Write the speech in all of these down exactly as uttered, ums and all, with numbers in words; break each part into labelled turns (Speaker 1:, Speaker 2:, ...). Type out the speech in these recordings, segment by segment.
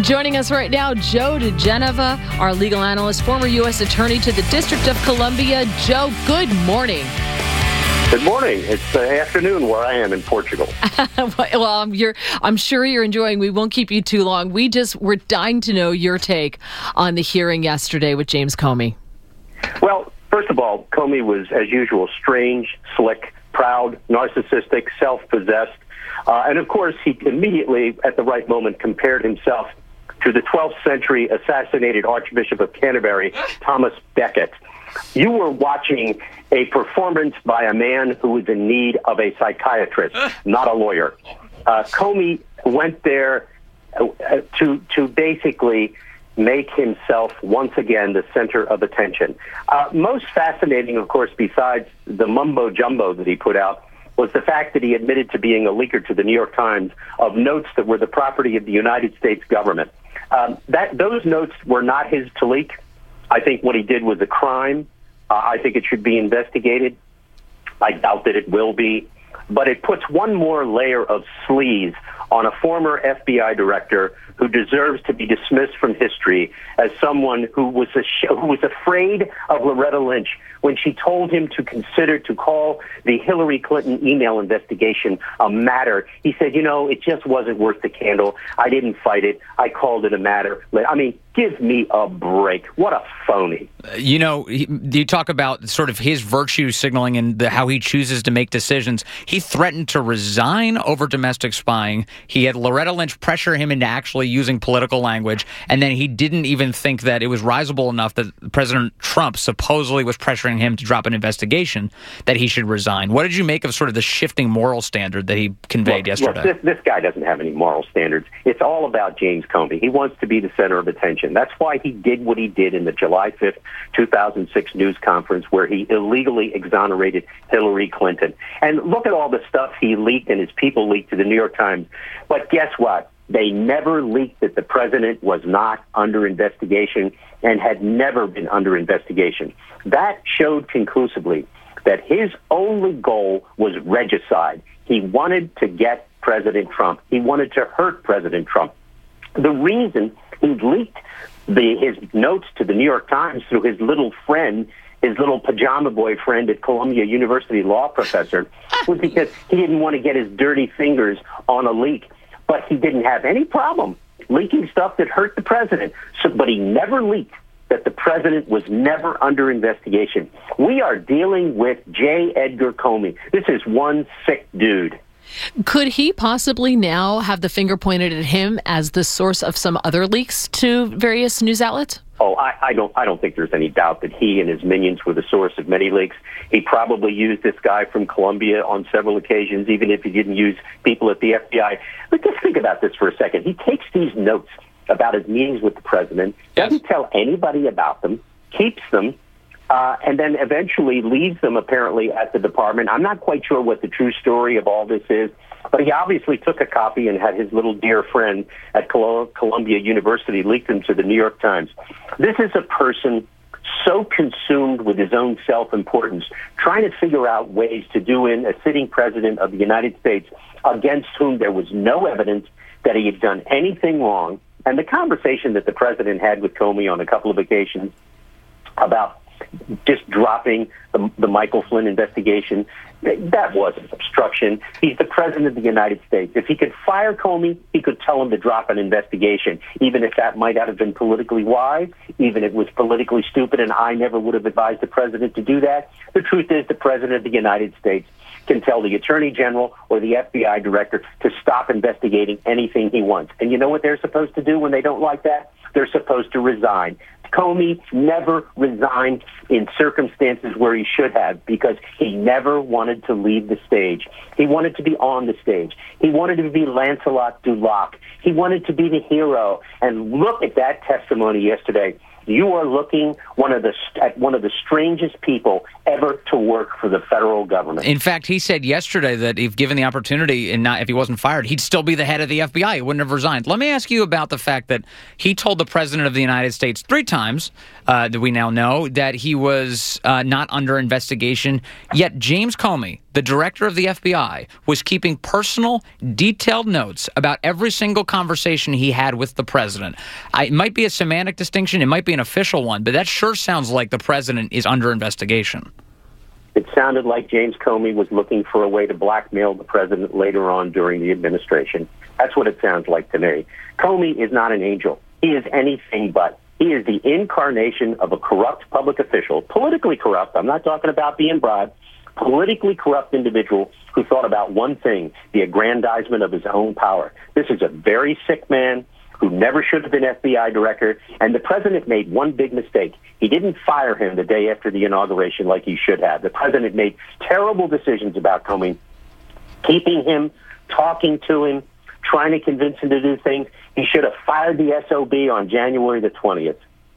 Speaker 1: Joining us right now, Joe diGenova, our legal analyst, former U S Attorney to the District of Columbia. Joe, good morning.
Speaker 2: Good morning. It's the afternoon where I am in Portugal.
Speaker 1: Well, you're, I'm sure you're enjoying. We won't keep you too long. We just we're dying to know your take on the hearing yesterday with James Comey.
Speaker 2: Well, first of all, Comey was, as usual, strange, slick, proud, narcissistic, self-possessed. Uh, and, of course, he immediately, at the right moment, compared himself to the twelfth century assassinated Archbishop of Canterbury, Thomas Becket. You were watching a performance by a man who was in need of a psychiatrist, not a lawyer. Uh, Comey went there uh, to to basically make himself once again the center of attention. Uh, most fascinating, of course, besides the mumbo-jumbo that he put out, was the fact that he admitted to being a leaker to the New York Times of notes that were the property of the United States government. Um, that those notes were not his to leak. I think what he did was a crime. Uh, I think it should be investigated. I doubt that it will be. But it puts one more layer of sleaze on a former F B I director who deserves to be dismissed from history as someone who was a sh- who was afraid of Loretta Lynch when she told him to consider to call the Hillary Clinton email investigation a matter. He said, you know, it just wasn't worth the candle. I didn't fight it. I called it a matter. I mean, give me a break. What a phony.
Speaker 3: You know, he, you talk about sort of his virtue signaling and the, how he chooses to make decisions. He threatened to resign over domestic spying. He had Loretta Lynch pressure him into actually using political language, and then he didn't even think that it was risible enough that President Trump supposedly was pressuring him to drop an investigation that he should resign. What did you make of sort of the shifting moral standard that he conveyed
Speaker 2: look,
Speaker 3: yesterday?
Speaker 2: Look, this, this guy doesn't have any moral standards. It's all about James Comey. He wants to be the center of attention. That's why he did what he did in the July fifth, two thousand six news conference where he illegally exonerated Hillary Clinton. And look at all the stuff he leaked and his people leaked to the New York Times. But guess what? They never leaked that the president was not under investigation and had never been under investigation. That showed conclusively that his only goal was regicide. He wanted to get President Trump. He wanted to hurt President Trump. The reason he leaked the, his notes to the New York Times through his little friend, his little pajama boy friend at Columbia University law professor, was because he didn't want to get his dirty fingers on a leak. But he didn't have any problem leaking stuff that hurt the president. So, but he never leaked that the president was never under investigation. We are dealing with J. Edgar Comey. This is one sick dude.
Speaker 1: Could he possibly now have the finger pointed at him as the source of some other leaks to various news outlets?
Speaker 2: Oh, I, I don't. I don't think there's any doubt that he and his minions were the source of many leaks. He probably used this guy from Columbia on several occasions, even if he didn't use people at the F B I. But just think about this for a second. He takes these notes about his meetings with the president,
Speaker 3: yes.
Speaker 2: doesn't tell anybody about them, keeps them, uh, and then eventually leaves them apparently at the department. I'm not quite sure what the true story of all this is, but he obviously took a copy and had his little dear friend at Col- Columbia University leak them to the New York Times. This is a person so consumed with his own self-importance, trying to figure out ways to do in a sitting president of the United States against whom there was no evidence that he had done anything wrong. And the conversation that the president had with Comey on a couple of occasions about just dropping the, the Michael Flynn investigation, that wasn't obstruction. He's the president of the United States. If he could fire Comey, he could tell him to drop an investigation, even if that might not have been politically wise, even if it was politically stupid, and I never would have advised the president to do that. The truth is the president of the United States can tell the attorney general or the F B I director to stop investigating anything he wants. And you know what they're supposed to do when they don't like that? They're supposed to resign. Comey never resigned in circumstances where he should have because he never wanted to leave the stage. He wanted to be on the stage. He wanted to be Lancelot du Lac. He wanted to be the hero. And look at that testimony yesterday you are looking one of the at one of the strangest people ever to work for the federal government.
Speaker 3: In fact, he said yesterday that if given the opportunity and not if he wasn't fired, he'd still be the head of the F B I. He wouldn't have resigned. Let me ask you about the fact that he told the president of the United States three times, uh, that we now know, that he was uh, not under investigation. Yet James Comey, the director of the F B I, was keeping personal, detailed notes about every single conversation he had with the president. I, it might be a semantic distinction. It might be an official one, but that sure sounds like the president is under investigation.
Speaker 2: It sounded like James Comey was looking for a way to blackmail the president later on during the administration. That's what it sounds like to me. Comey is not an angel. He is anything but. He is the incarnation of a corrupt public official, politically corrupt. I'm not talking about being bribed. Politically corrupt individual who thought about one thing, the aggrandizement of his own power. This is a very sick man who never should have been F B I director, and the president made one big mistake. He didn't fire him the day after the inauguration like he should have. The president made terrible decisions about Comey, keeping him, talking to him, trying to convince him to do things. He should have fired the S O B on January the twentieth.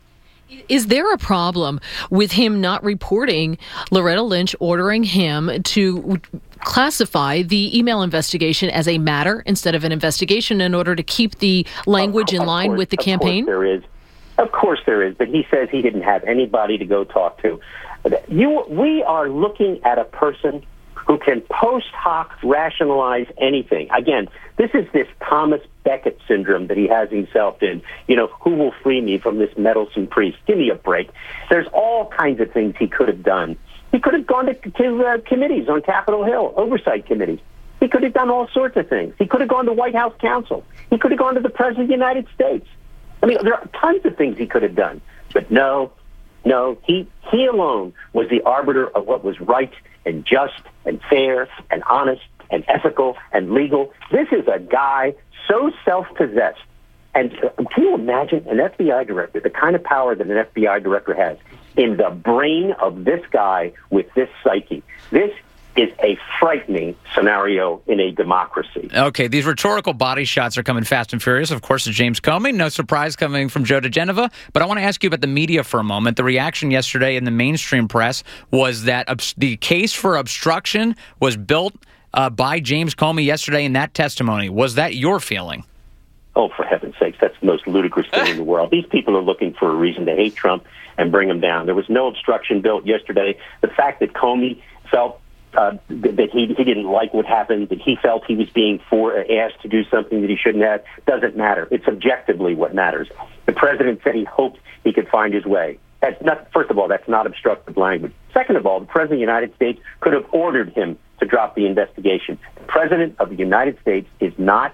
Speaker 1: Is there a problem with him not reporting Loretta Lynch ordering him to classify the email investigation as a matter instead of an investigation in order to keep the language in line
Speaker 2: course,
Speaker 1: with the
Speaker 2: of
Speaker 1: campaign?
Speaker 2: Course there is. Of course there is, but he says he didn't have anybody to go talk to. You, we are looking at a person who can post hoc rationalize anything. Again, this is this Thomas Becket syndrome that he has himself in. You know, who will free me from this meddlesome priest? Give me a break. There's all kinds of things he could have done. He could have gone to, to uh, committees on Capitol Hill, oversight committees. He could have done all sorts of things. He could have gone to White House counsel. He could have gone to the President of the United States. I mean, there are tons of things he could have done. But no, no, he he alone was the arbiter of what was right and just and fair and honest and ethical and legal. This is a guy so self-possessed. And uh, can you imagine an F B I director, the kind of power that an F B I director has in the brain of this guy with this psyche? This is a frightening scenario in a democracy.
Speaker 3: Okay, these rhetorical body shots are coming fast and furious. Of course, it's James Comey. No surprise coming from Joe diGenova. But I want to ask you about the media for a moment. The reaction yesterday in the mainstream press was that obst- the case for obstruction was built uh, by James Comey yesterday in that testimony. Was that your feeling?
Speaker 2: Oh, for heaven's sakes, that's the most ludicrous thing in the world. These people are looking for a reason to hate Trump and bring him down. There was no obstruction built yesterday. The fact that Comey felt Uh, that he he didn't like what happened, that he felt he was being for, asked to do something that he shouldn't have, doesn't matter. It's objectively what matters. The president said he hoped he could find his way. That's not, first of all, that's not obstructive language. Second of all, the president of the United States could have ordered him to drop the investigation. The president of the United States is not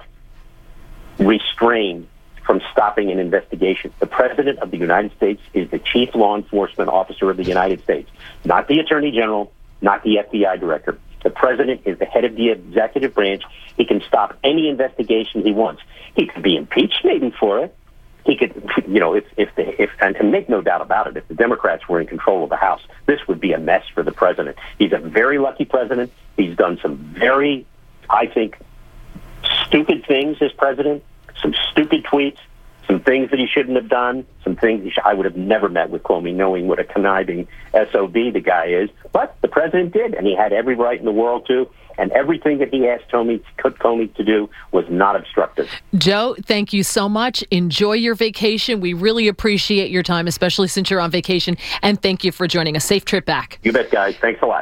Speaker 2: restrained from stopping an investigation. The president of the United States is the chief law enforcement officer of the United States, not the attorney general, not the F B I director. The president is the head of the executive branch. He can stop any investigation he wants. He could be impeached maybe for it. He could, you know, if, if, the, if and to make no doubt about it, if the Democrats were in control of the House, this would be a mess for the president. He's a very lucky president. He's done some very, I think, stupid things as president, some stupid tweets, some things that he shouldn't have done, some things he sh- I would have never met with Comey, knowing what a conniving S O B the guy is. But the president did, and he had every right in the world to. And everything that he asked Comey, Comey to do was not obstructive.
Speaker 1: Joe, thank you so much. Enjoy your vacation. We really appreciate your time, especially since you're on vacation. And thank you for joining us. Safe trip back.
Speaker 2: You bet, guys. Thanks a lot.